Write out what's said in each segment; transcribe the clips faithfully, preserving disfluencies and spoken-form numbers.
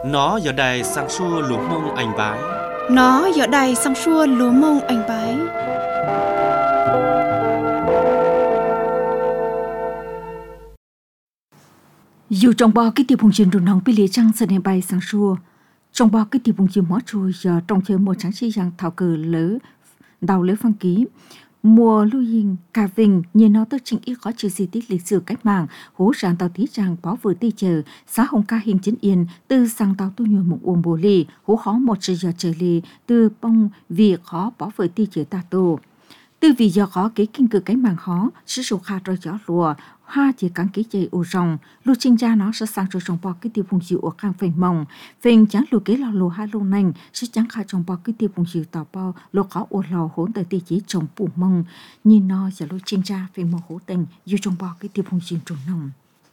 Nó giờ đài sang xua lúa mông anh bái. Nó giờ đài sang xua lúa mông anh bái. Dù trong bao cái tiêu phong truyền đồn nòng bị lìa trăng sân bay sang xua, trong bao cái tiêu phong truyền mỏ chui giờ trong chơi một sáng chi giang thảo cờ lỡ đào lỡ phong ký mùa lưu hình cà vinh như nó tới trình ý khó trừ di tích lịch sử cách mạng hố sàn tàu tí trang bỏ vừa ti chờ xã hồng ca hình chính yên từ sang tàu tu nhồi một uông bồ lì hố khó một giờ giờ trời lì từ bông vì khó bỏ vừa ti chờ ta tô từ vì giờ khó cái kinh cử cái màng khó sử dụng kha rồi gió lùa hoa chỉ cắn cái chơi u rồng lưu sinh ra nó sẽ sang rồi trong bao cái tiêu phong chịu ở khang phèn mông phèn trắng lùa cái lò lùa hai lùa nành sẽ trắng khai trong bao cái tiêu phong chịu tàu bao lùa khó u lò hỗn tới ti chỉ trồng phủ mông nhìn nó sẽ lưu sinh ra phèn mông hổ tình dù trong bao cái tiêu phong chịu trồng nồng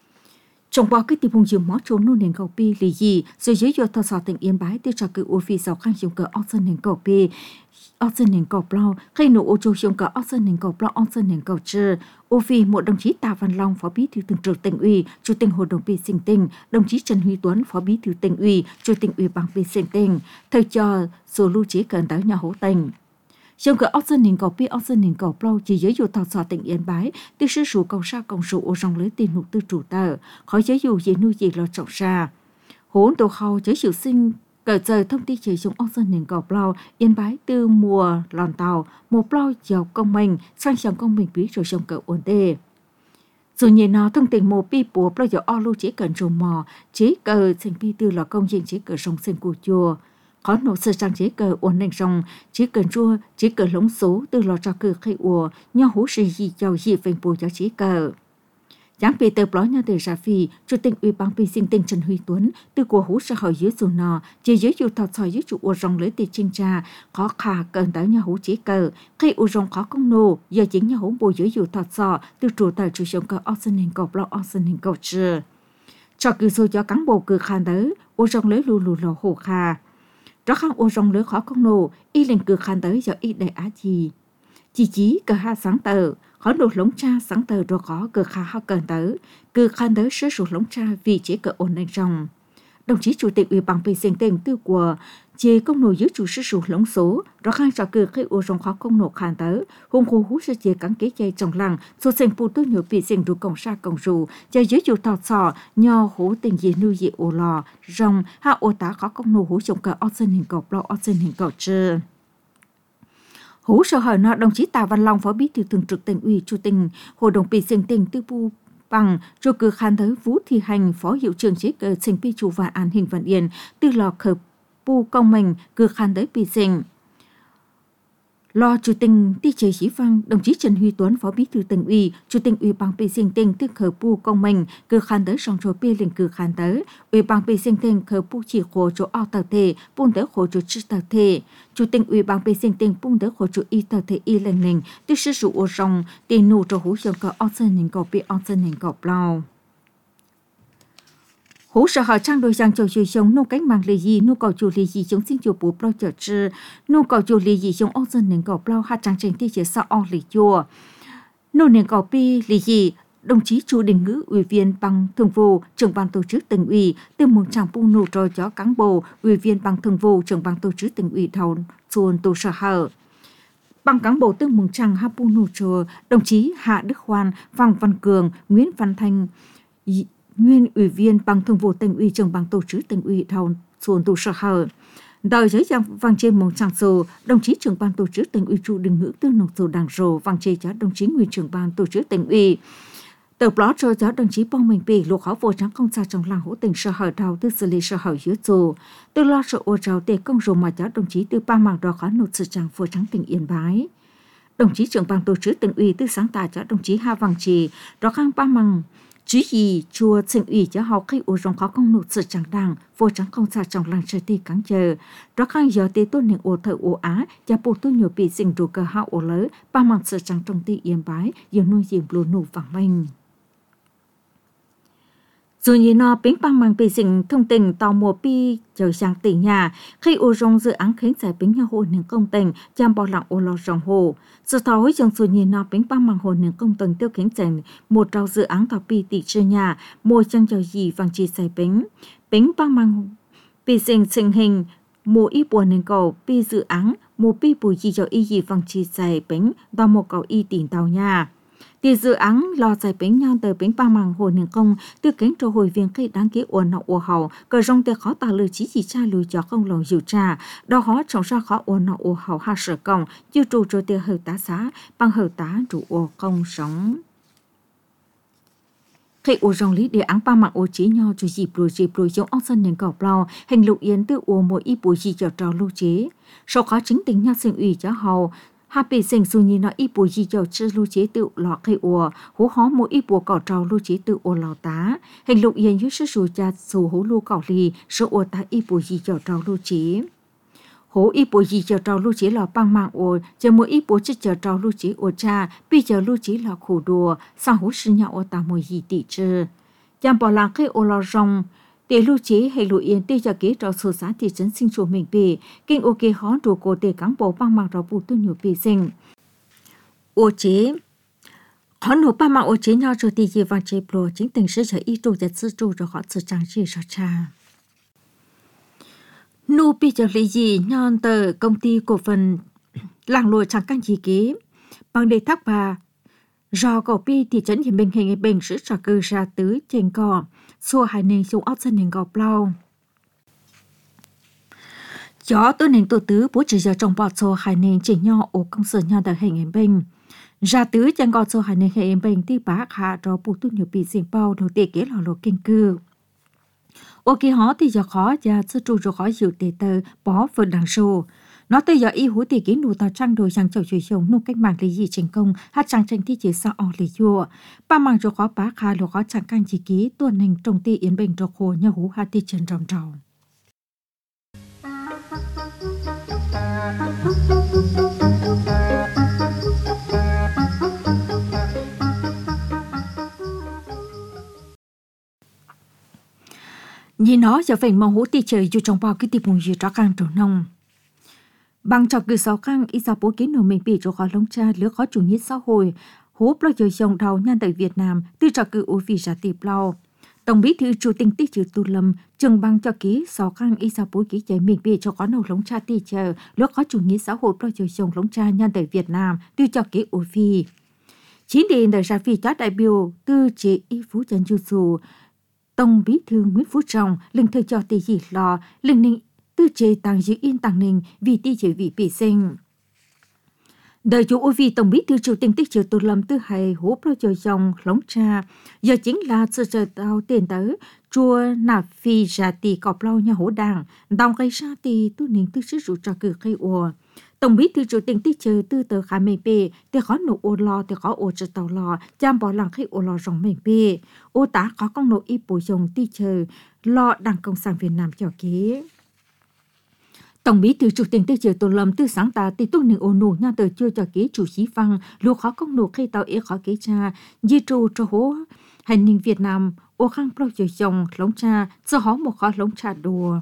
trong bao cái tiêu phong chịu mót trốn nô nền cầu pi lì gì rồi dưới vô thọ sọ tỉnh yên bái tiêu cho cái u phi sọ khang chịu cờ ốc sơn nền cầu pi ốc sơn nền cầu plau khi nụ ô châu chịu cờ ốc sơn nền cầu plau ốc sơn nền cầu chư ô phi một đồng chí Tạ Văn Long phó bí thư thường trực tỉnh ủy chủ tịch hội đồng Pi Sinh Tinh đồng chí Trần Huy Tuấn phó bí thư tỉnh ủy chủ tịch ủy ban Pi Sinh Tinh thời cho số lưu trí cần tới nhà hỗ tình trong cờ ốc sơn nền cầu pi ốc sơn nền cầu plau chỉ giới dụ thọ sọ tỉnh yên bái tiêu sư sủ cầu sa cầu sủ ô rong lưới tiền nụ tư chủ tờ khỏi giới dụ gì nuôi gì lo trọng sa hỗn tổ khâu giới dụ sinh cờ trời thông tin chỉ dùng ốc sơn nền cầu plau yên bái từ mùa lòn tàu một plau giàu công mình sang chồng công mình bí rồi trong cờ ổn đề rồi nhìn nó thông tin một pi bùa plau giàu o lưu chỉ cần trồng mò chỉ cờ thành pi tư là công trình chỉ cờ sông sen cù chùa khó nổ sơ sang chỉ cờ ổn định rồng chỉ cần chua chỉ cờ lống số từ lò trò cờ khai ùa nhau hú sĩ gì giàu gì phèn bùa cho chỉ cờ giáng bị tờ blog nhau từ ra phi chủ tịch ủy ban Pi Sinh Tinh Trần Huy Tuấn từ của hú xã hội dưới dù nọ chỉ dưới dù thọ soi dưới chủ ua rong lấy tiền trinh tra khó khả cần tới nhau hú chỉ cờ khi ua rong khó công nô giờ chính nhau hú bùi dưới dù thọ soi từ chủ tờ chủ sống cờ oxygen cầu blog oxygen cầu trừ cho cứ số cho cán bộ cứ khan tới ua rong lấy lù lù lò hồ kha rõ khang ua rong lấy khó công nô y lên cứ khan tới giờ y đại á gì chỉ chí cờ ha sáng tờ khó đột lống cha sáng tờ rồi khó cờ khá ho cần tới cứ khan tới sứ sụt lống cha vì chỉ cờ ổn định trong đồng chí chủ tịch ủy ban Pi Sinh Tinh tư của chế công nổ dưới chủ sứ sụt lống số rồi khang cho cờ khi ô rong khó công nổ khan tới hùng hồ hú sẽ chế cắn kế chơi trong làng số sinh phụ tư nhiều Pi Sinh đủ cổng sa cổng rù chơi dưới chủ thọ sọ nho hú tình gì nuôi dị ô lò rong ha ô tá khó công nổ hú trong cờ oxygen hình cầu lo oxygen hình cầu trừ hú sở hỏi nó đồng chí Tạ Văn Long phó bí thư thường trực tỉnh ủy chủ tịch hội đồng Pi Sinh Tinh tư bu bằng cho cử khan tới Vũ Thị Hành phó hiệu trưởng chế cờ sinh pi chủ và an hình vận yên từ lò khởi pu công mình cử khan tới Pi Sinh lo chủ tịch ti chế chí văn đồng chí Trần Huy Tuấn phó bí thư tỉnh ủy chủ tịch ủy ban Pi Sinh Tinh từ khởi pu công mình cử khan tới song rồi pi liền cử khan tới ủy ban Pi Sinh Tinh khởi pu chỉ khổ chỗ ao tờ thể bun tới khổ chỗ chữ tờ thể chủ tịch ủy ban Pi Sinh Tinh bun tới khổ chỗ y tờ thể y lần nình từ sử dụng ô rong tiền nụ cho hú trong cờ oxygen hình cầu pi oxygen hình cầu plau hú sở hỏi trang đôi giang châu chùi chống nô cánh mạng lì gì nô cầu chùi lì gì chống sinh chùa bù plau chở chư nô cầu chùi lì gì chống oxygen hình cầu plau hai trang trình ti chế sao o lì chùa nô nền cầu pi lì gì đồng chí Chu Đình Ngữ ủy viên ban thường vụ trưởng ban tổ chức tỉnh ủy từ mùng tràng pu nô trò chó cán bộ ủy viên ban thường vụ trưởng ban tổ chức tỉnh ủy thầu chuồn tổ sở hở ban cán bộ từ mùng tràng ha pu nô trò đồng chí Hạ Đức Hoan Văn Văn Cường Nguyễn Văn Thanh nguyên ủy viên ban thường vụ tỉnh ủy trưởng ban tổ chức tỉnh ủy thầu chuồn tổ sở hở đời giới trang vang trên mong trang sổ đồng chí trưởng ban tổ chức tỉnh ủy Chu Đình Ngữ từ nộp sổ đảng rồ vang trên cho đồng chí nguyên trưởng ban tổ chức tỉnh ủy tờ blog cho giáo đồng chí Bông Minh Bỉ lục khó vô trắng công gia trong làng hữu tỉnh sở hở đầu tư xử lý sở hở dưới dù từ lo sợ ô trào tề công rồ mà giáo đồng chí từ ba mảng đó khó nộp sự trắng vô trắng tỉnh Yên Bái đồng chí trưởng ban tổ chức tỉnh ủy từ sáng tạo cho đồng chí Hà Văn Trì đó khang ba mảng chỉ gì chùa tỉnh ủy cho họ khi ô rong khó công nộp sự trắng đảng vô trắng công gia trong làng trời tì cắn chờ đó khang giờ tề tôn niệm ô thợ ô á và bộ tu nhiều bị sinh đồ cơ hạo ô lỡ ba mảng sự trắng trong tì Yên Bái giờ nuôi diệm lùa nụ vàng mình dù như nó bính băng mang bị dình thông tình tàu mùa pi trở sang tỉnh nhà khi ô rong dự án khánh giải bính nhà hồ nền công tình chăm bỏ lặng ô lò rong hồ sự tháo với dòng dù như nó bính băng mang hồ nền công tình tiêu khánh giải một trao dự án tàu pi tỷ chơi nhà mua chân cho gì vàng chi giải bính bính băng mang bị sinh sinh hình mùa y buồn nên cầu bị dự án mùa bị bùi gì cho y gì vòng chi dài bánh đo một cầu y tiền tàu nhà. Thì dự án lo giải bánh nhau từ bánh ba màng hồi nền công từ cánh trò hồi viên cây đáng kế ổn nọ ổ hậu cờ rong tê khó tà lư chỉ chỉ cha lùi cho không lòng dịu trà đó họ trồng ra khó ổn nọ ổ hậu hạ sở công chưa trụ cho tê hờ tá xá bằng hờ tá trụ ổ công sống. Khi ổ rong lý để áng ba màng ổ chế nhau cho dịp rồi dịp rồi giống ốc sân nền cỏ blau hành lục yến từ ổ mỗi y bùi gì cho trò lưu chế. Sau khó chính tình nhau sinh ủy cho hậu hà bị sinh su nhi nó y bùi gì cho chữ lưu chế tự lọ cây ổ hú hó mỗi y bùa cỏ trâu lưu chế tự ổ lò tá hành lục yên dưới sức sù cha sù hú lưu cỏ lì số ổ tá y bùi gì cho trâu lưu chế hú y bùi gì cho trâu lưu chế lò băng mạng ổ chờ mỗi y bùa chứ chờ trâu lưu chế ổ cha bây giờ lưu chế lò khổ đùa sang hú sư nhau ổ tá mỗi gì tỷ chư chàng bỏ làng cây ổ lò rong để lưu chế hay lưu yên để cho kế trò sổ xã thị trấn sinh chủ mình bề kinh ok hó đồ cổ để cán bộ băng mạng trò bù tu nhiều bề sinh ô chế họ nộp ba mạng ô chế nhau cho tỷ gì vàng chế blo chính tình sẽ trở y trụ và sư trụ rồi họ sự trang trí cho cha nô bị cho lý gì nhon tờ công ty cổ phần làng lùi chẳng căn gì kế bằng để thác bà do cậu pi thị trấn hiện bình hình bình sự trò cơ ra tứ trên cò xua hai nền xuống ốc sân nền gọp lau chó tôi nền tổ tứ bố chỉ giờ trong bọt xua hai nền chỉ nho ổ công sở nho đời hình bình ra tứ chân gọt xua hai nền hình bình tí bá hạ cho bố tu nhiều bị riêng bao đầu tệ kế lò lò kinh cư ô kỳ hó thì giờ khó và sư trụ rồi khó dịu tệ tờ bó vượt đằng sô nó tới giờ y hú thì kiến đủ tàu trăng đồi sang chậu chuối chồng nung cách mạng lý gì thành công hát trang tranh thi chế sao ở lý chùa ba mảng cho khó bá khá lo khó chẳng can chỉ ký tuần hình trồng tê yến bình cho khô nhà hú hát tê chân rồng trầu nhìn nó giờ phải mong hú tê trời dù trong bao cái tiệp mùng gì cho càng trổ nông bằng cho cứ sáu khang ít sao bố kiến nổ mình bị cho khó lông cha lứa khó chủ nghĩa xã hội hố bao giờ dòng đầu nhan tại Việt Nam từ cho cứ ưu vì giá tiệp lao tổng bí thư chủ tịch tích trừ tu lâm trường bằng cho ký sáu khang ít sao bố ký chạy mình bị cho khó nổ lông cha tì chờ lứa khó chủ nghĩa xã hội bao giờ dòng lông cha nhan tại Việt Nam từ cho ký ưu vì chính điện đời ra phi chát đại biểu tư chế y phú trần du dù tổng bí thư Nguyễn Phú Trọng linh thời cho tỷ gì lo linh ninh tư chế tăng giữ yên tăng ninh vì tỷ chế vị bị sinh. Đời chủ ô vì tổng bí thư chủ tịch tích trừ tu lâm tư hay hố pro cho dòng lóng cha giờ chính là sự trở tàu tiền tới chùa nạp phi ra tỷ cọp lau nhà hố đảng đào gây ra tỷ tu ninh tư sức rủ cho cử cây ùa. Tổng bí thư chủ tịch tích trừ tư tờ khá mê bê thì khó nụ ô lo thì khó ô trừ tàu lo chăm bỏ làng khi ô lo rong mê bê ô tá có công nụ y bổ dòng tích trừ lo đảng Cộng sản Việt Nam cho kế. Tổng bí thư chủ tịch tích trừ tổ lâm tư sáng ta thì tu ninh ô nụ nha tờ chưa cho kế chủ sĩ văn lưu khó công nụ khi tàu ý khó kế cha di tru cho hố hành ninh Việt Nam ô khang pro cho dòng lóng cha do hó một khó lóng cha đùa.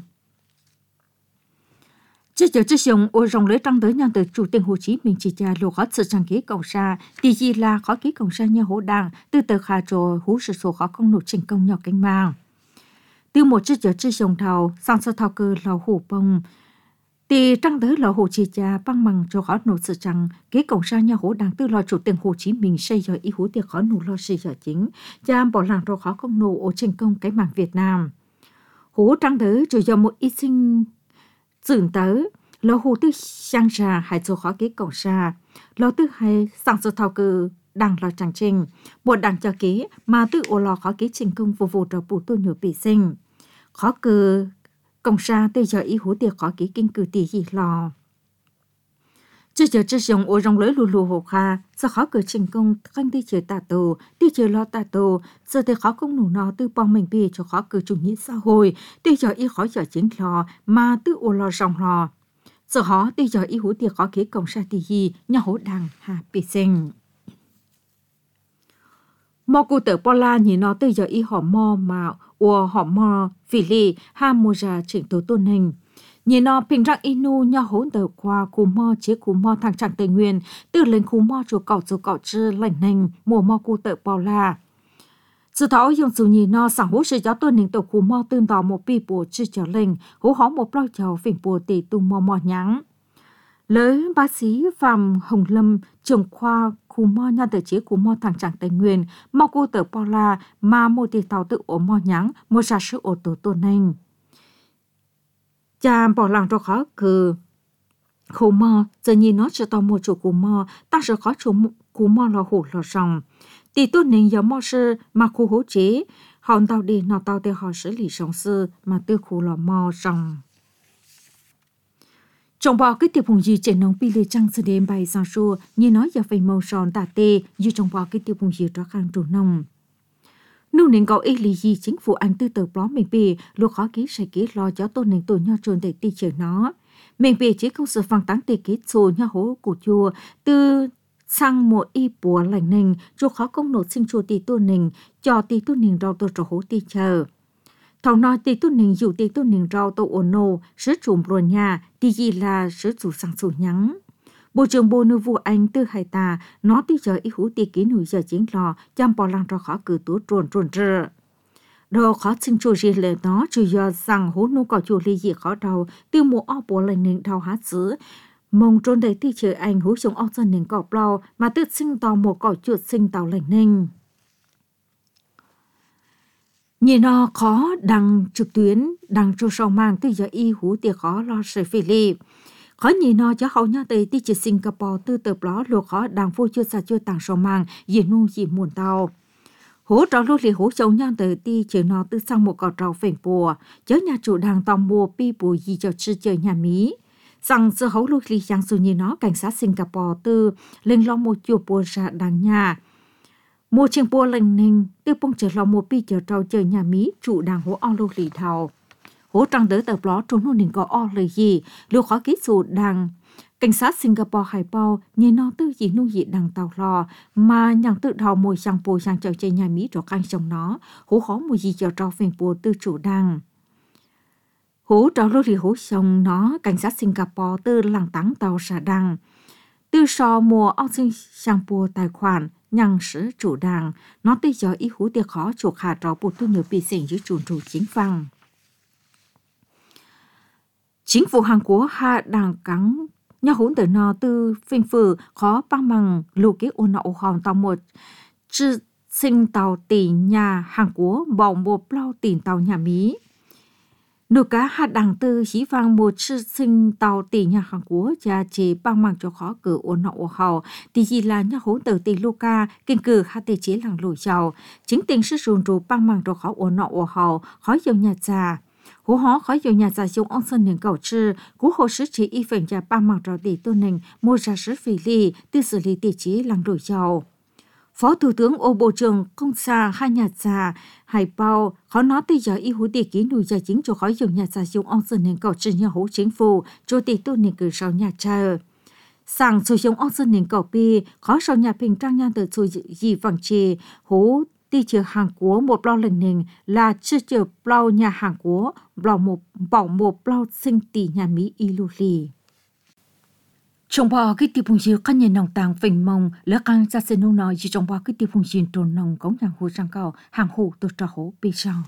Chứ giờ chứ dùng ô rồng lưới trăng tới nhau từ chủ tịch Hồ Chí Minh chỉ cha lô khó sự trang kế cầu xa thì gì là khó kế cầu xa như hỗ đảng từ tờ khả trồ hú sự số khó công nụ trình công nhỏ cánh mang từ một chứ giờ chứ dùng thầu sang sau thao cơ lò hủ bông thì trăng tới lò hồ chỉ cha băng bằng cho khó nụ sự trang kế cầu xa như hỗ đảng từ lò chủ tịch Hồ Chí Minh xây giờ ý hú thì khó nụ lo xây giờ chính cha bỏ làng rồi khó công nụ ô trình công cái mảng Việt Nam hú trăng tới rồi do một ít sinh dừng tới lò hồ tư sang ra hai số khó kế cộng xa lò tư hai sang số thao cư đằng lò chẳng trình một đằng cho kế mà tư ô lò khó kế trình công vô vô trò bù tu nhiều bị sinh khó cư cộng xa tư giờ ý hú tiệc khó kế kinh cử tỷ gì lò chứ giờ chứ dùng ô rong lưới lù lù hồ kha sao khó cử trình công khanh tư chơi tà tù tư chơi lo tà tù giờ thì khó công nụ nó tư bong mình bì cho khó cử chủ nghĩa xã hội tư giờ ý khó giờ chính lò mà tư ô lò rong lò giờ họ tư giờ ý hú tiệc khó kế cộng xa tỷ gì nhà hố đằng hà bị sinh mò cụ tử Paula nhìn nó tư giờ ý họ mò mà ua họ mò vì lì ha mua ra chỉnh tố tôn hình nhìn nó bình răng inu nhà hố tờ qua khu mò chế khu mò thằng trạng Tây Nguyên từ lên khu mò chỗ cỏ chỗ cỏ chư lạnh nành mùa mò cụ tử Paula sự thảo dùng sự nhì nó sang hỗ sự giáo tuân hình tổ khu mò tương tàu một bi bộ chư trở lên hỗ hó một bao chào phình bộ tỷ tung mò mò nhắn lấy bác sĩ Phạm Hồng Lâm trưởng khoa khu mò nhà tự chế khu mò thằng trạng Tây Nguyên mò cô tờ Paula mà một tỷ tàu tự ổ mò nhắn một giả sử ô tô tôn anh cha bỏ lòng cho khó cử khu mò giờ nhìn nó chỉ tàu một chỗ khu mò ta sẽ khó chỗ khu mò là hổ là rồng tỷ tuân hình giống mò sư mà khu hỗ chế họ tàu đi nào tàu để họ xử lý sống sư mà tư khu là mò rồng trong bao cái tiêu phùng gì trên nông pi lê trăng sẽ đến bài sang xua như nói giờ phải màu tròn tà tê như trong bao cái tiêu phùng gì đó khang chủ nông nô nên có ý lý gì chính phủ anh tư tờ blog mình bì lúc khó ký sẽ ký lo cho tôn nên tôi nhau trồn để ti chờ nó mình bì chỉ không sự phăng tán tê ký xô nhau hố của chùa từ sang một y bùa lành nình cho khó công nộp sinh chùa tỷ tu nình cho tỷ tu nình rau tôi cho hố ti chờ thầu nói tỷ tu nình dụ tỷ tu nình rau tôi ổn nô sứ trùm rồi nhà tỷ gì là sứ chủ sang chủ nhắn bộ trưởng bộ nội vụ Anh Tư Hải Tà nói tí giờ ý hữu tỷ ký nổi giờ chiến lò chăm bỏ lăng cho khó cử tú trồn trồn rơ đồ khó sinh chùa gì lệ đó trừ giờ rằng hố nô có chùa ly dị khó đầu từ mùa áo bộ lành nình đau hát xứ mong trốn đầy tí chờ anh hữu sống áo dân nình cọp lau mà tự sinh tàu một cỏ chuột sinh tàu lành nình nhìn nó khó đăng trực tuyến đăng cho sau mang từ giờ y hữu tỷ khó lo sẽ phê lì khó nhìn nó cho hậu nhau tới tí chỉ Singapore từ tờ đó lục khó đang vô chưa xa chưa tàng sau mang gì nu gì muôn tàu hỗ trợ lúc lì hỗ trợ nhau tới tí chờ nó từ sang một cỏ trâu phèn bùa chớ nhà chủ đang tòng mua pi bùa gì cho chư chờ nhà Mỹ rằng sự hậu lúc lì giang su nhìn nó cảnh sát Singapore từ lên lo một chùa bùa ra đằng nhà mua trên bùa lành ninh từ bông chờ lo một pi chờ trâu chờ nhà Mỹ chủ đang hỗ ao lúc lì thầu hỗ trăng đỡ tờ blog trong nô nền có o lời gì lưu khó ký số đằng cảnh sát Singapore hải bao nhìn nó tư gì nuôi dị đằng tàu lò mà nhằng tự đầu mùi sang bùi sang chợ chơi nhà Mỹ cho canh trong nó hỗ khó mùi gì chờ trâu phèn bùa tư chủ đằng hỗ trao lô rì hỗ xong nó cảnh sát Singapore tư làng tắng tàu xả đằng tư so mùa ao sinh sang bùa tài khoản nhằng sử chủ đằng nó tư giờ ý hữu tiệc khó chuộc hạ trò bùa tư nhiều bị xỉn dưới chủ chủ chính phăng chính phủ Hàn Quốc hạ đảng cắn nhà hỗn từ nó từ phình phử khó băng bằng lù kế ôn nọ hòn tàu một chư sinh tàu tỷ nhà Hàn Quốc bỏ một bao tiền tàu nhà Mỹ nửa cá hạ đảng từ chỉ vang một chư sinh tàu tỷ nhà Hàn Quốc cha chế băng bằng cho khó cử ôn nọ hòn thì chỉ là nhà hỗn từ tỷ Luca kinh cử hạ tề chế làng lùi giàu chính tiền sử dụng rượu băng bằng cho khó ôn nọ hòn khó dùng nhà già hố hó khỏi nhiều nhà giả dùng ông sân nền cầu trư cú hồ sứ chỉ y phần nhà ba mạng trò tỷ tôn nền mua ra sứ phỉ ly tư xử lý tỷ trí làng đổi giàu Phó Thủ tướng ô Bộ trưởng Công xa hai nhà giả hải bao khó nói tới giờ y hữu tỷ ký nùi giờ chính cho khỏi dùng nhà giả dùng ông sân nền cầu trư nhà hố chính phủ cho tỷ tôn nền cử sau nhà chờ sang sử dụng ông sân nền cầu pi khó sau nhà bình trang nhà từ sử gì vàng chì hố tỷ chờ Hàn Quốc một bao lần nền là chưa chờ bao nhà Hàn Quốc bao một bảo một bao sinh tỷ nhà Mỹ y lưu lì. Trong bao cái tiêu phùng diệu các nhà nông tàng phình mong lỡ căng ra sinh nông nói chỉ trong bao cái tiêu phùng diệu trồn nông cống nhà hồ sang cao hàng hồ từ trà hố bị sao.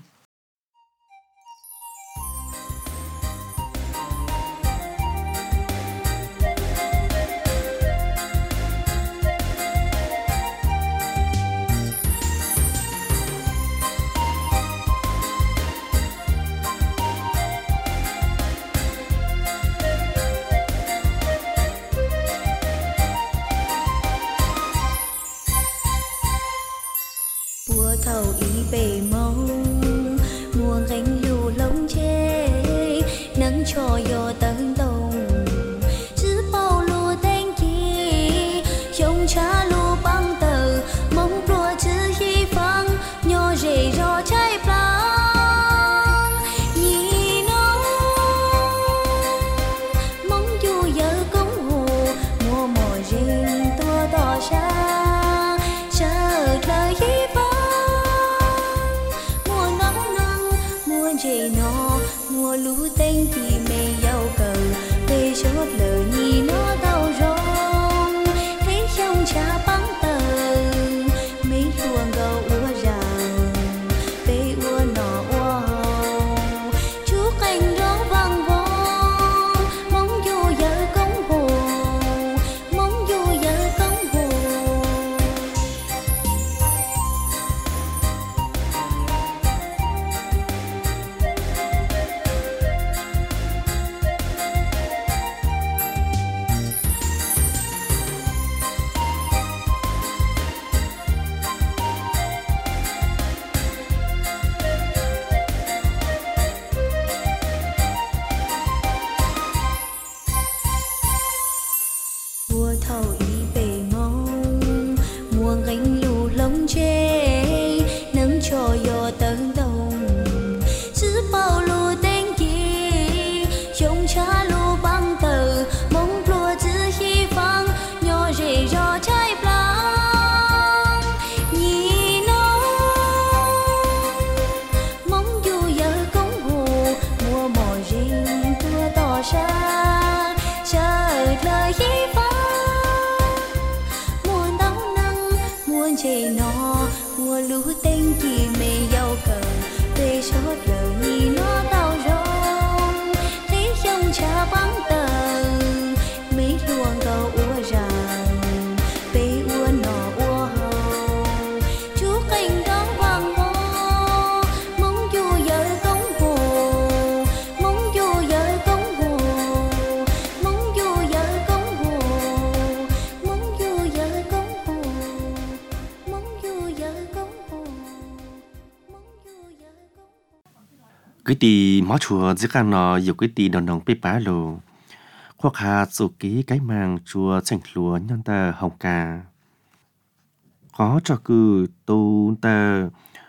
thầu ý bề mâu mùa gánh lù lông chê nắng cho yo tấn tông chứ bao lù tên kia trông cha lù băng tờ mong đùa chứ hy vọng nhỏ rể rò trái băng nhìn nó mong dù giờ công hồ mùa mùa rình tua tỏ ra chờ lời hy vọng mùa nắng nắng mùa rể nó mùa lũ tên thì mê giàu cầu về chốt lời nhìn nó đau rong thấy trong cha băng tờ mấy luồng gầu úa rào muôn chê nó mùa lũ tên kỳ mê giàu cờ về sốt lờ nhì nó tao rong thấy trong cha băng tờ mấy luồng cầu ua rằng bê ua nọ ua hồng chú cành đón vàng ngô mong dù giờ công hồ mong dù giờ công hồ mong dù giờ công hồ mong dù giờ công hồ mong dù giờ công hồ mong dù giờ công hồ. Cái tì mó chùa dưới căn nó nhiều cái tì đòn đồng bê bá lồ. Khoa khá dù ký cái màng chùa chảnh lúa nhân tờ hồng cà. Có cho cư tu tờ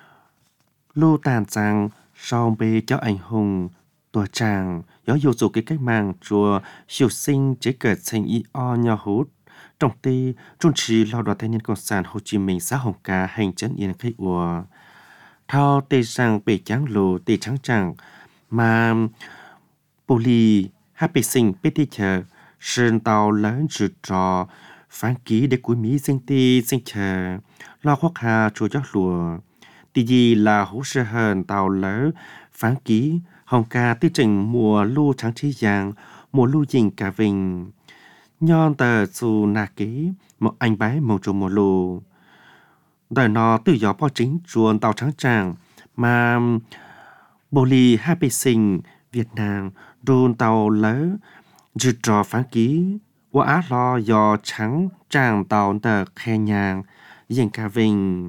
lô tàn trang sau bê cho anh hùng tùa tràng gió dù dù cái cách màng chùa siêu sinh chế cờ thành y o nhỏ hút. Trong tì trung trí lao đoàn thanh niên cộng sản Hồ Chí Minh xã Hồng Cà hành chân yên khách ủa. Thao tê sang bể trắng lô tê trắng trắng mà bồ lì hạ bể sinh bê tê chờ sơn tàu lớn rượt trò phán ký để cuối mỹ sinh tê sinh chờ lo khoác hà chùa gió lùa tì gì là hỗ trợ hơn tàu lớn phán ký Hồng Cà tư trình mùa lưu trắng trí giang mùa lưu dình cả vinh nhon tờ dù nà ký một anh bái mong trù mùa lưu đời nó tự gió bao chính chuồn tàu trắng tràng mà bồ lì hai bê sinh Việt Nam đồn tàu lớn rượt trò phán ký qua á lo do trắng tràng tàu tờ khe nhàng dành cả vinh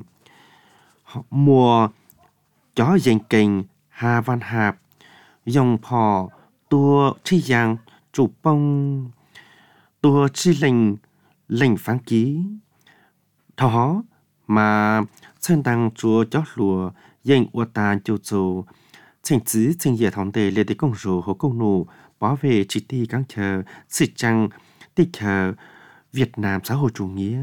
mùa chó dành kình hà văn hạp dòng phò tua chi giang chủ bông tua chi lệnh lệnh phán ký thảo hó mà chân tăng chúa chó lùa dành ua tàn châu châu thành chí thành dễ thống đề lệ tế công rủ hồ công nụ bảo vệ chỉ ti căng chờ sự trăng tích chờ Việt Nam xã hội chủ nghĩa.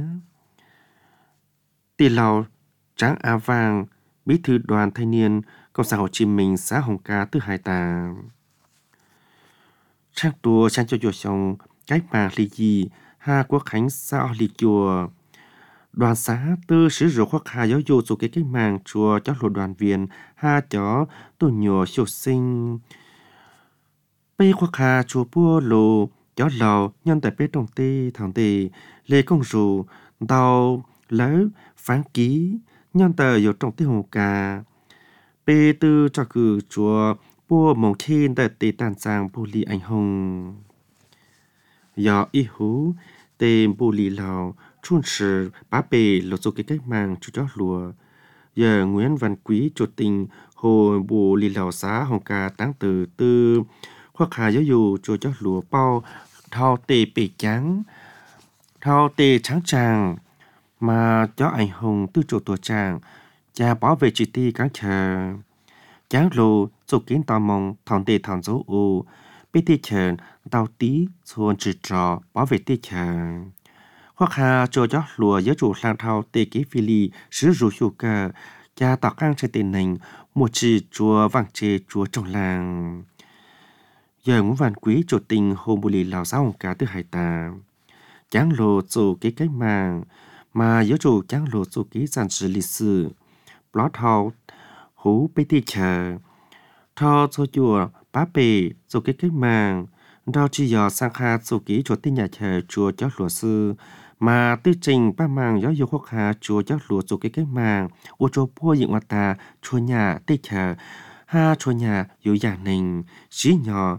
Tì lào Tráng Á Vàng bí thư đoàn thanh niên Cộng sản Hồ Chí Minh xã Hồng Cà từ Hải Tà. Trang tùa trang cho chùa xong cách mạng lý gì hà quốc khánh xã lý chùa. Đoàn xã tư sử dụng khoác hà giáo dụcสู่cái cách mạng chùa cho lộ đoàn viên hà chó tổ nhỏ siêu sinh. Bây khoác hà chùa bua lộ chó lầu nhân tại bế đồng tê thằng tê lê công rù đào lỡ phán ký nhân tờ yếu trọng tê Hồng Cà. Bê tư cho cử chùa bua mong khen tại tê tàn giang bù lì anh hùng. Do ý hú tên bù lì lào chuôn sử bá bề lộ dô cái cách mạng chú chó lùa. Giờ Nguyễn Văn Quý chủ tình hồ bù lì lào xã Hồng Cà táng từ tư khoác hà giáo dù chú chó lùa bao thao tê bể trắng thao tê trắng tràng mà chó ảnh hùng tư chủ tổ tràng cha bảo vệ chỉ ti cán chờ chán lù dô kiến tò mong thằng tê thằng dấu u bê tê chờ tao tí xuân trừ trò bảo vệ tê chờ. Khoác hà cho gió lùa giới chủ lang thao tê kế phi lì sử dụng hiệu cơ cha tạc căng trên tên nành một chỉ chùa vàng chê chùa trong làng. Giờ Nguyễn Văn Quý chủ tình hôm bù lì lào xã Hồng Cà từ Hải Tà. Cháng lộ chủ kế cách mạng mà giới chủ cháng lộ chủ kế giản sử lịch sử. Blot thao hú bê tê chờ. Thao cho chùa bá bề chủ kế cách mạng. Đào chỉ dò sang khá chủ kế chủ tên nhà chờ chùa giáo lùa sư. Mà tư trình ba màng giáo dục khoác hà chùa giáo lùa chủ kế cách mạng. Ủa chùa bua dựng hoạt tà chùa nhà tê chờ. Ha chùa nhà dù giả nình xí nhỏ.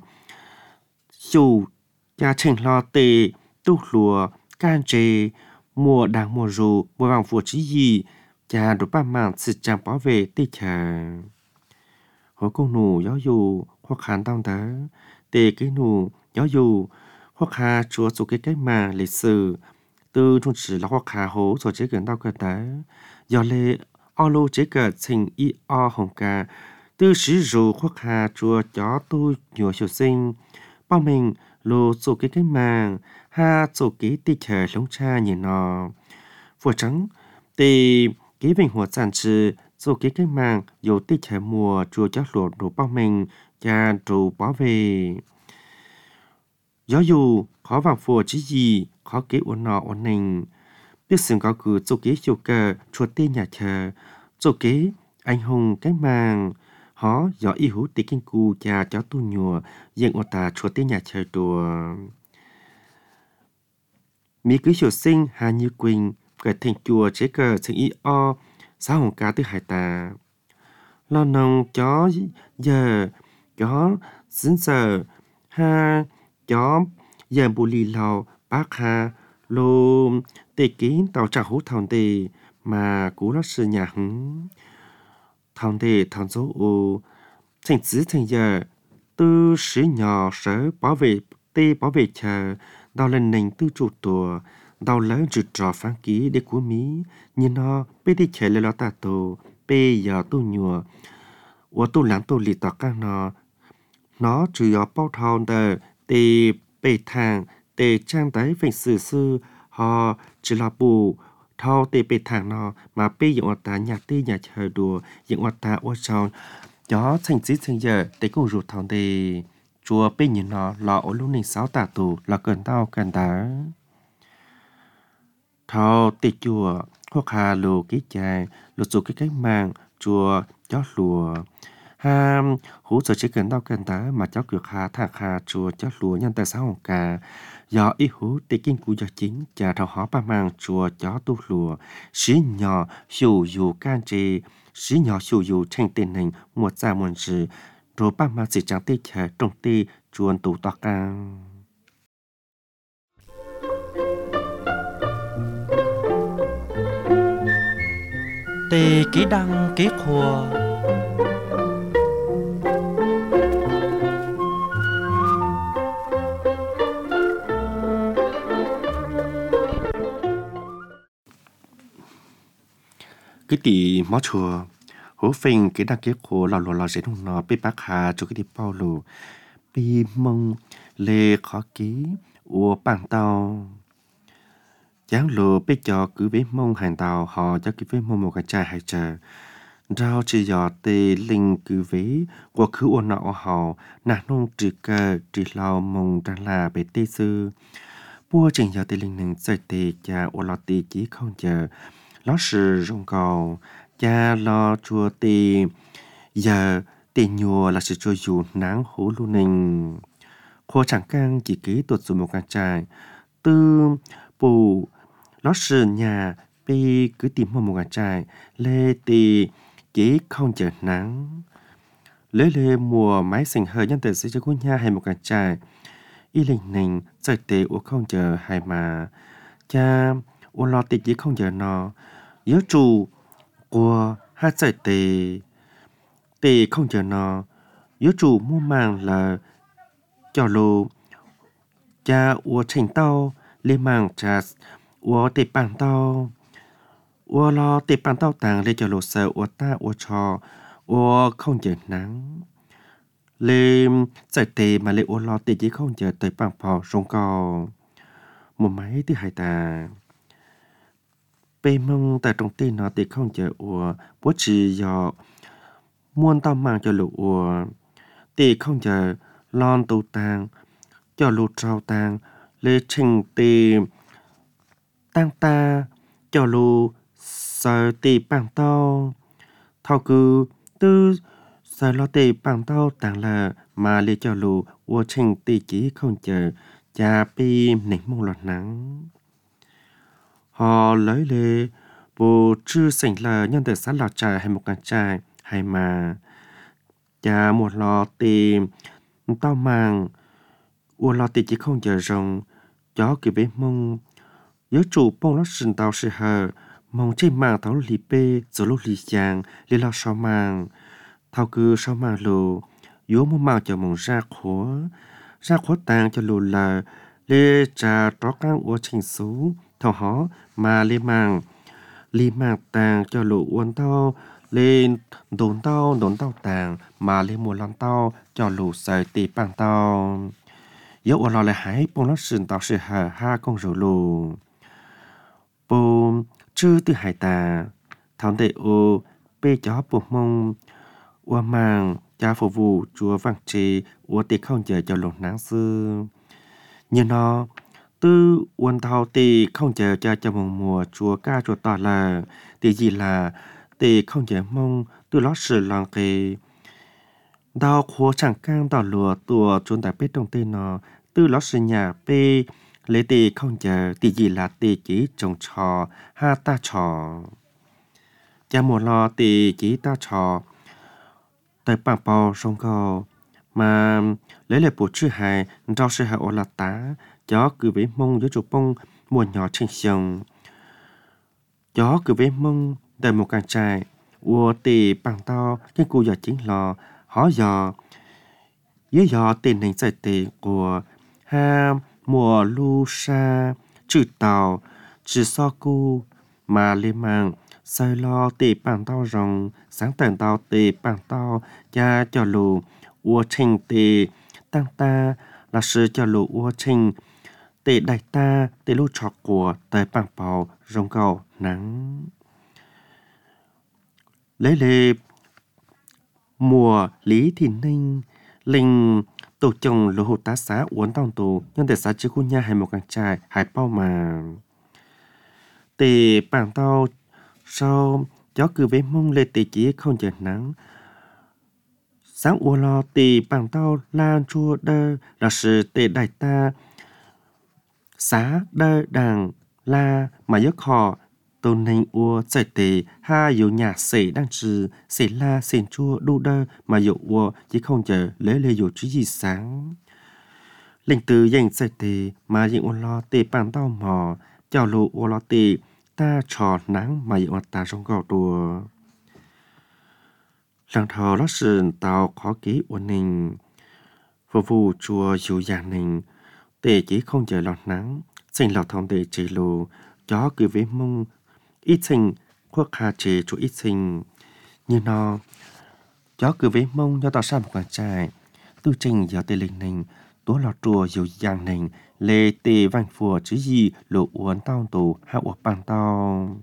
Dù nhà trình lo tê tu lùa can trê mùa đảng mùa rù mùa vàng phùa trí gì cha đồ ba màng sự trang bảo vệ tê chờ. Hối công nụ giáo dù khoác hàn tông tớ tê cái nụ giáo dù khoác hà chúa chủ kế cách mạng lịch sử từ trung chỉ là khoác hà hố rồi chế gần tao cơ tớ do lê o lô chế cờ trình y o Hồng Cà từ sử dụng khoác hà chúa chó tôi nhiều hiệu sinh bao mình lô chủ kế cách mạng ha chủ kế tê chờ lông cha nhìn nó phùa trắng tê kế bình hồ giản trừ chủ kế cách mạng dù tê chờ mùa chúa chó lụa đồ bao mình cha đồ bảo vệ. Giáo dù khó vàng phùa chứ gì khó kế ổn nọ ổn nình biết sự có cứ chỗ kế chỗ cờ chuột tê nhà chờ chỗ kế anh hùng cái màng họ gió y hú tê kinh cu cha cháu tu nhùa diện ô ta chuột tê nhà chờ đùa mỹ cứ chỗ sinh hà như quỳnh cái thành chùa chế cờ thành y o xã hồng cá từ hải tà lo nông chó giờ chó xin giờ ha chó giờ bù lì lò bác ha lô tê kín tàu trả hú thằng tê mà cú nó sự nhà hứng thằng tê thằng số ô thành chữ thành giờ tư sĩ nhỏ sở bảo vệ tê bảo vệ chờ đào lên nền tư trụ tùa đào lớn trừ trò phán ký để của Mỹ nhìn nó bê đi chạy lên lo ta tổ bê giờ tu nhùa của tu lãng tu lì tọt các nó nó trừ ở bao thao tờ tê bê thang tê trang tới phình sử sư họ chỉ là bù thao tê bê thang nó mà bê dụng ở ta nhà tê nhà chờ đùa dụng ở ta ở sau chó thành chí thành giờ tê cũng rụt thằng tê chùa bê nhìn nó lọ ở lúc này sáu tà tù là cần tao cần tá thao tê chùa hoặc hà lù cái chài lù chùa cái cái mang chùa chó lùa ha hú giờ chỉ cần tao cần tá mà cháu cực hà thạc hà chùa chó lùa nhân tại sáu hồng cà do ý hú tê kinh cú do chính chả thao họ ba mang chùa chó tu lùa xí nhỏ xù dù can trì xí nhỏ xù dù tranh tên hình một gia một sự rồi ba mang chỉ chẳng tê chờ trong tê chuồn tụ tọa càng tê kỹ đăng kỹ khua cái tỷ mó chùa hố phình cái đăng ký khổ lò lò lò dễ đông nó bị bác hà cho cái tỷ bao lù bị mông lê khó ký ua bằng tàu dáng lù bị cho cứ với mông hành tàu họ cho cái với mông một cái chai hay chờ rau chỉ dò tê linh cứ với của cứ ua nọ họ nà nông trì cơ trì lao mông ra là bề tê sư bua trình dò tê linh nâng dạy tê cha ua lò tê chỉ không chờ nó sự rong cầu cha lo chùa tì giờ tì nhùa là sự chùa dù nắng hú lu ninh khô chẳng căng chỉ ký tuột dù một cái trại tư bù nó sự nhà bi cứ tìm mua một cái trại lê tì chỉ không chờ nắng lê lê mùa máy sành hơi nhân tử sẽ cho cô nhà hay một cái trại y linh ninh dạy tì ủa không chờ hay mà cha ủa lo tì chỉ không chờ nó nhớ chủ của hai giải tề tề không chờ nó nhớ chủ mua màng là cho lô cha ua thành tao lên màng trà ua tề bàn tao ua lo tề bàn tao tàng lên cho lô sợ ua ta ua cho ua không chờ nắng lên giải tề mà lên ua lo tề chỉ không chờ tới bằng phò rong co một máy thứ hai ta bê mông tại trong tên nó thì không chờ ủa bố chỉ do muôn tao mang cho lũ ủa thì không chờ lon tu tang cho lũ trao tang lê trình tì tang ta cho lũ sợ tì bằng tao thao cứ tư sợ lo tì bằng tao tang là mà lê cho lũ ủa trình tì chỉ không chờ cha bì nỉnh mông lọt nắng họ lấy lê bố chưa sảnh là nhân tử sát lò trà hay một cái trà hay mà cha một lò tìm tao màng ua lò tìm chỉ không chờ rồng chó kỳ bế mông nhớ chủ bông nó sừng tao sẽ hờ mông trên màng tao lì bê rồi lúc lì chàng lì lò sao màng thao cứ sao màng lù yếu một màng cho mông ra khổ ra khổ tàng cho lù là lê trà trót căng ua trình số thao hó mà lê màng lì màng tàng cho lũ uốn tao lên đốn tao đốn tao tàng mà lên mùa lon tao cho lũ sợi tì bằng tao yếu uốn lò lại hái bông nó sừng tao sẽ hở ha con rượu lù bông chư từ hải tà thằng đệ ô bê chó buộc mông uốn màng cha phục vụ chúa vàng trì uốn tì không chờ cho lũ nắng sư như nó tư uốn thao tì không chờ cho cho mùa mùa chúa ca chúa tỏ là tì gì là tì không chờ mong tư lót sự lòng kì đào khổ chẳng cang đào lùa tùa chuồn tại bếp trong tên nó tư lót sự nhà bê lấy tì không chờ tì gì là tì chỉ trồng trò ha ta trò cha mùa lo tì chỉ ta trò tại bằng bò sông cầu mà lấy lại bộ chữ hài rau sư hài ô là tá chó cứ với mông với chụp bông mùa nhỏ trên sông chó cứ với mông đời một càng trai ua tì bằng to cái cô giờ chính lò họ giờ dưới giờ tiền hình giải tì của ha mùa lu sa trừ tàu trừ so cu mà lên mạng sai lo tì bằng to rồng sáng tận tàu tì bằng to cha cho lù ua trình tì tăng ta là sự cho lù ua trình tì đại ta tì lu trọc của tới bằng bào rồng cầu nắng lấy lệ mùa lý thị ninh linh tổ chồng lô hồ tá xá uốn tòng tù nhân để xá chứ khu nhà hay một càng trai hải bao mà tì bằng tao sau chó cứ với mông lê tì chỉ không chờ nắng sáng ua lo tì bằng tao lan chua đơ là sự tì đại ta xá đơ đàng la mà giấc họ tôn ninh ua chạy tì ha dụ nhà sĩ đang trừ sĩ la xịn chua đu đơ mà dụ ua chỉ không chờ lấy lê dụ chứ gì sáng linh từ dành chạy tì mà dụ ua lo tì bằng tao mò chào lụ ua lo tì ta trò nắng mà dụ ta trong gạo đùa lần thờ lót sườn tàu khó ký ua ninh phục vụ chùa dụ già ninh tì chỉ không chờ lọt nắng sinh lọt thông tì chỉ lù chó cứ với mông ít sinh quốc hà chế chủ ít sinh như nó chó cứ với mông cho tao sang một quán trai tư trình giờ tê linh ninh tố lọt chùa dụ giang ninh lê tê vang phùa chứ gì lộ uốn tao tù hạ uổng bằng tao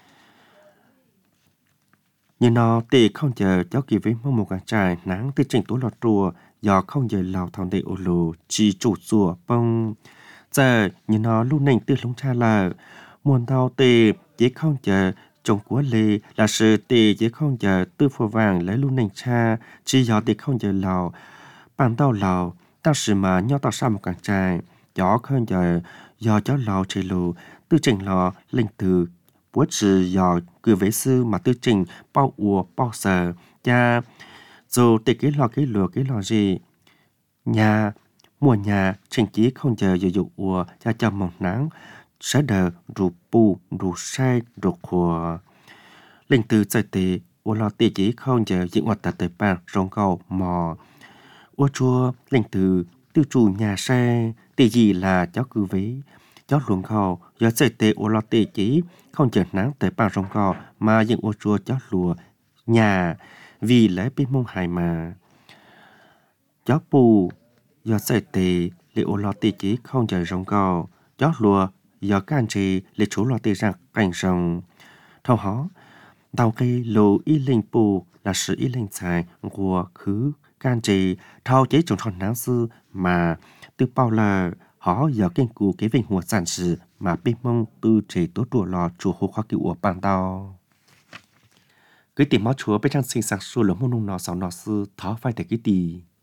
như nó tê không chờ chó cứ với mông một quán trai nắng tư trình tố lọt chùa do không giờ lào thằng tê ô lù chỉ chủ chùa bông giờ như nó lúc ninh tư lúng cha là muôn tao tê chỉ không chờ trong của lê là sự tê chỉ không chờ tư phù vàng lấy lúc ninh cha chỉ do tê không chờ lào bằng tao lào tao sự mà nhau tao sao một càng trai chó không chờ do chó lào chỉ lù tư trình lò linh từ bố trừ do cứ với sư mà tư trình bao ùa bao sờ cha dù tê cái lò cái lùa cái lò gì nhà mùa nhà trình chí không chờ dụ dụ ùa cha cho mỏng nắng sẽ đờ rủ bù rủ sai rủ khùa linh từ chạy tê ùa lo tê chí không chờ dựng hoạt tà tới bạc rong cầu mò ùa chua linh từ tiêu chủ nhà xe tê gì là cháu cứ vế cháu luồng cầu giờ chạy tê ùa lo tê chí không chờ nắng tới bạc rong cầu mà dựng ùa chua cháu lùa nhà vì lấy bên mông hài mà cháu bù giờ chạy tê lệ ùa lo tê chí không chờ rong cầu cháu lùa giờ can trì lệ chủ lo tê rằng cảnh rồng thâu hó đào cây lù y linh bù là sự y linh tài của khứ can trì thâu chế trồng tròn nắng sư mà từ bao là họ giờ kiên cụ cái vinh hoa sản sự mà bên mông tư chế tốt đùa lò chùa hồ khoa cựu ở bằng tàu cái tìm máu chúa bên trong sinh sản số lượng môn nung nọ sáu nọ sư thó phải để cái tì